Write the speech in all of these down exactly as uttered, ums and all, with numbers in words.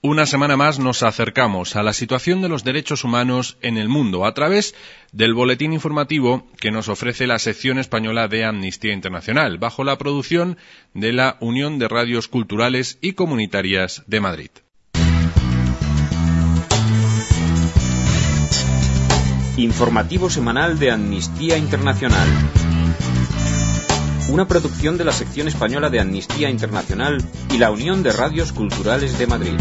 Una semana más nos acercamos a la situación de los derechos humanos en el mundo a través del boletín informativo que nos ofrece la sección española de Amnistía Internacional, bajo la producción de la Unión de Radios Culturales y Comunitarias de Madrid. Informativo semanal de Amnistía Internacional. Una producción de la sección española de Amnistía Internacional y la Unión de Radios Culturales de Madrid.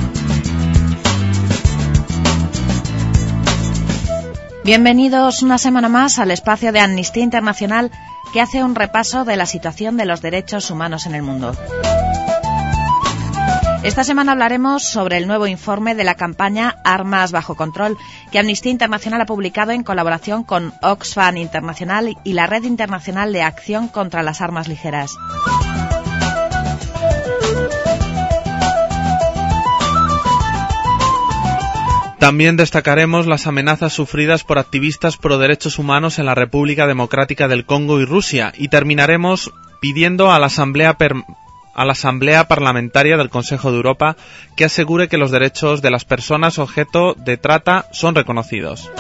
Bienvenidos una semana más al espacio de Amnistía Internacional que hace un repaso de la situación de los derechos humanos en el mundo. Esta semana hablaremos sobre el nuevo informe de la campaña Armas bajo control que Amnistía Internacional ha publicado en colaboración con Oxfam Internacional y la Red Internacional de Acción contra las Armas Ligeras. También destacaremos las amenazas sufridas por activistas pro derechos humanos en la República Democrática del Congo y Rusia, y terminaremos pidiendo a la Asamblea per- a la Asamblea Parlamentaria del Consejo de Europa que asegure que los derechos de las personas objeto de trata son reconocidos.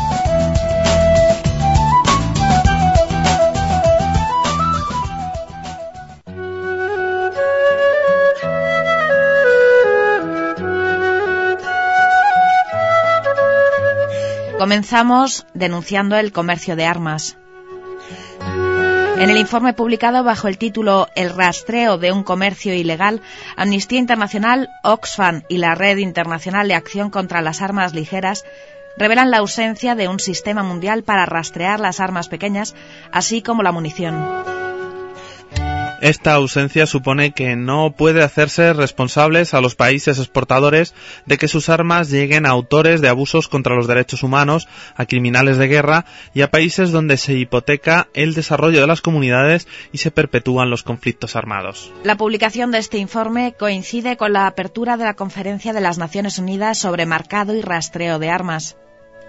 Comenzamos denunciando el comercio de armas. En el informe publicado bajo el título El rastreo de un comercio ilegal, Amnistía Internacional, Oxfam y la Red Internacional de Acción contra las Armas Ligeras revelan la ausencia de un sistema mundial para rastrear las armas pequeñas, así como la munición. Esta ausencia supone que no puede hacerse responsables a los países exportadores de que sus armas lleguen a autores de abusos contra los derechos humanos, a criminales de guerra y a países donde se hipoteca el desarrollo de las comunidades y se perpetúan los conflictos armados. La publicación de este informe coincide con la apertura de la Conferencia de las Naciones Unidas sobre marcado y rastreo de armas.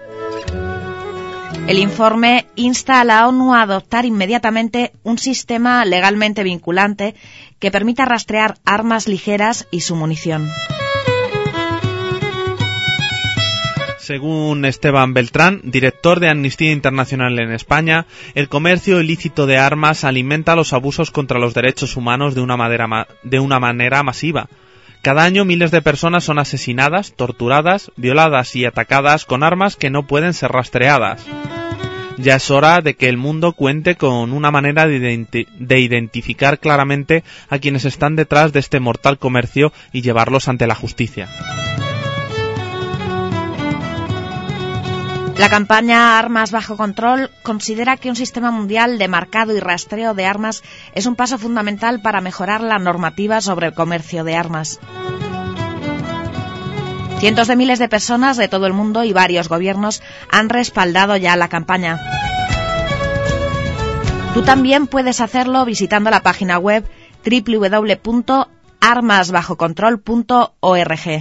El informe insta a la ONU a adoptar inmediatamente un sistema legalmente vinculante que permita rastrear armas ligeras y su munición. Según Esteban Beltrán, director de Amnistía Internacional en España, el comercio ilícito de armas alimenta los abusos contra los derechos humanos de una manera, ma- de una manera masiva. Cada año miles de personas son asesinadas, torturadas, violadas y atacadas con armas que no pueden ser rastreadas. Ya es hora de que el mundo cuente con una manera de, identi- de identificar claramente a quienes están detrás de este mortal comercio y llevarlos ante la justicia. La campaña Armas bajo control considera que un sistema mundial de marcado y rastreo de armas es un paso fundamental para mejorar la normativa sobre el comercio de armas. Cientos de miles de personas de todo el mundo y varios gobiernos han respaldado ya la campaña. Tú también puedes hacerlo visitando la página web doble u doble u doble u punto armas bajo control punto org.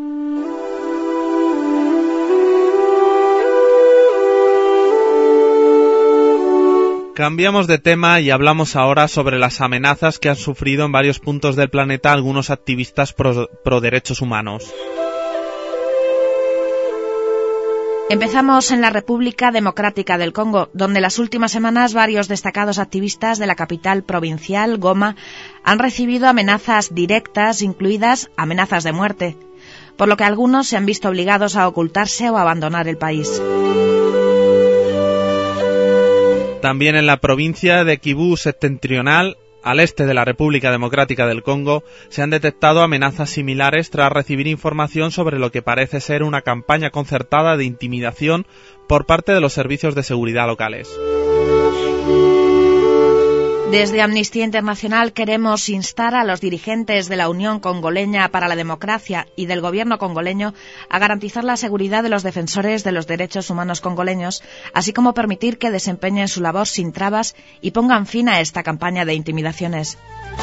Cambiamos de tema y hablamos ahora sobre las amenazas que han sufrido en varios puntos del planeta algunos activistas pro, pro derechos humanos. Empezamos en la República Democrática del Congo, donde las últimas semanas varios destacados activistas de la capital provincial, Goma, han recibido amenazas directas, incluidas amenazas de muerte, por lo que algunos se han visto obligados a ocultarse o a abandonar el país. También en la provincia de Kivu septentrional, al este de la República Democrática del Congo, se han detectado amenazas similares tras recibir información sobre lo que parece ser una campaña concertada de intimidación por parte de los servicios de seguridad locales. Desde Amnistía Internacional queremos instar a los dirigentes de la Unión Congoleña para la Democracia y del gobierno congoleño a garantizar la seguridad de los defensores de los derechos humanos congoleños, así como permitir que desempeñen su labor sin trabas y pongan fin a esta campaña de intimidaciones.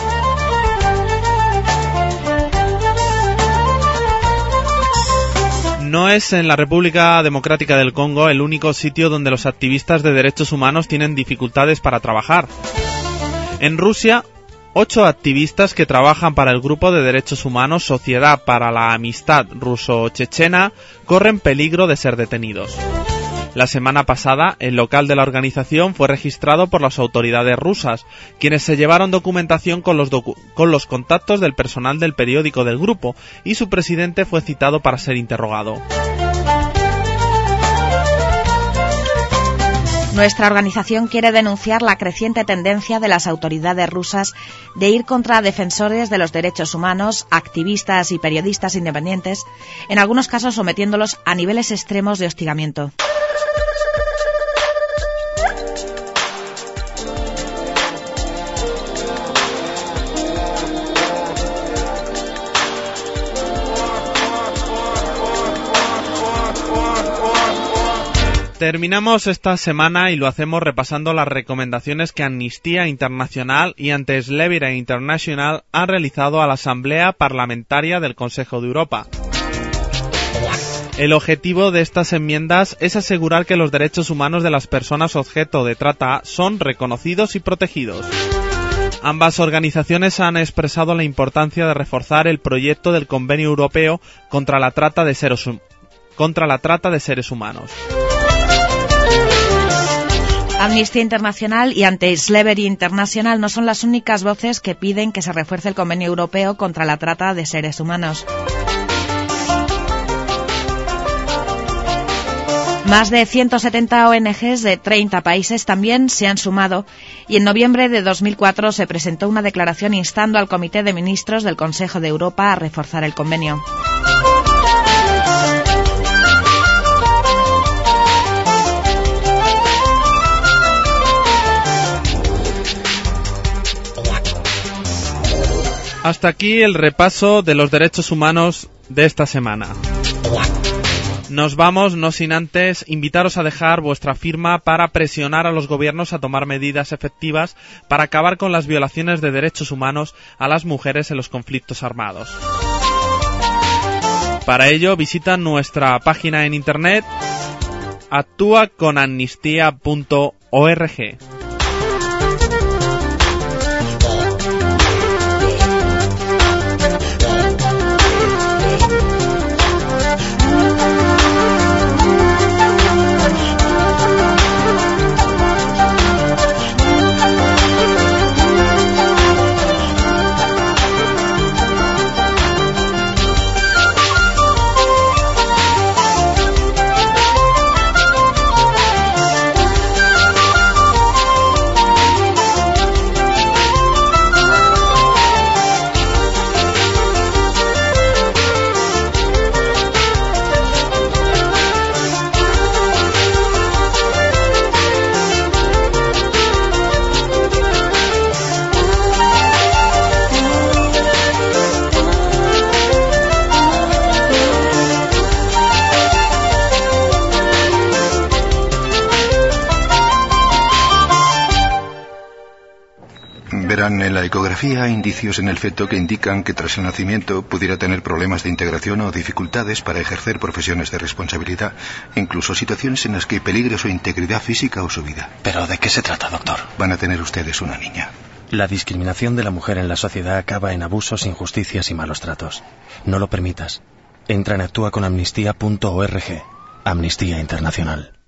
No es en la República Democrática del Congo el único sitio donde los activistas de derechos humanos tienen dificultades para trabajar. En Rusia, Ocho activistas que trabajan para el grupo de derechos humanos Sociedad para la Amistad Ruso-Chechena corren peligro de ser detenidos. La semana pasada, el local de la organización fue registrado por las autoridades rusas, quienes se llevaron documentación con los, docu- con los contactos del personal del periódico del grupo, y su presidente fue citado para ser interrogado. Nuestra organización quiere denunciar la creciente tendencia de las autoridades rusas de ir contra defensores de los derechos humanos, activistas y periodistas independientes, en algunos casos sometiéndolos a niveles extremos de hostigamiento. Terminamos esta semana y lo hacemos repasando las recomendaciones que Amnistía Internacional y Anti-Slavery International han realizado a la Asamblea Parlamentaria del Consejo de Europa. El objetivo de estas enmiendas es asegurar que los derechos humanos de las personas objeto de trata son reconocidos y protegidos. Ambas organizaciones han expresado la importancia de reforzar el proyecto del Convenio Europeo contra la trata de seres, contra la trata de seres humanos. Amnistía Internacional y Anti-Slavery International no son las únicas voces que piden que se refuerce el Convenio Europeo contra la trata de seres humanos. Más de ciento setenta O N Ges de treinta países también se han sumado y en noviembre de dos mil cuatro se presentó una declaración instando al Comité de Ministros del Consejo de Europa a reforzar el convenio. Hasta aquí el repaso de los derechos humanos de esta semana. Nos vamos, no sin antes invitaros a dejar vuestra firma para presionar a los gobiernos a tomar medidas efectivas para acabar con las violaciones de derechos humanos a las mujeres en los conflictos armados. Para ello, visita nuestra página en internet actúa con amnistía punto org. Verán, en la ecografía hay indicios en el feto que indican que tras el nacimiento pudiera tener problemas de integración o dificultades para ejercer profesiones de responsabilidad, incluso situaciones en las que peligre su integridad física o su vida. ¿Pero de qué se trata, doctor? Van a tener ustedes una niña. La discriminación de la mujer en la sociedad acaba en abusos, injusticias y malos tratos. No lo permitas. Entra en actúa con amnistía punto org. Amnistía Internacional.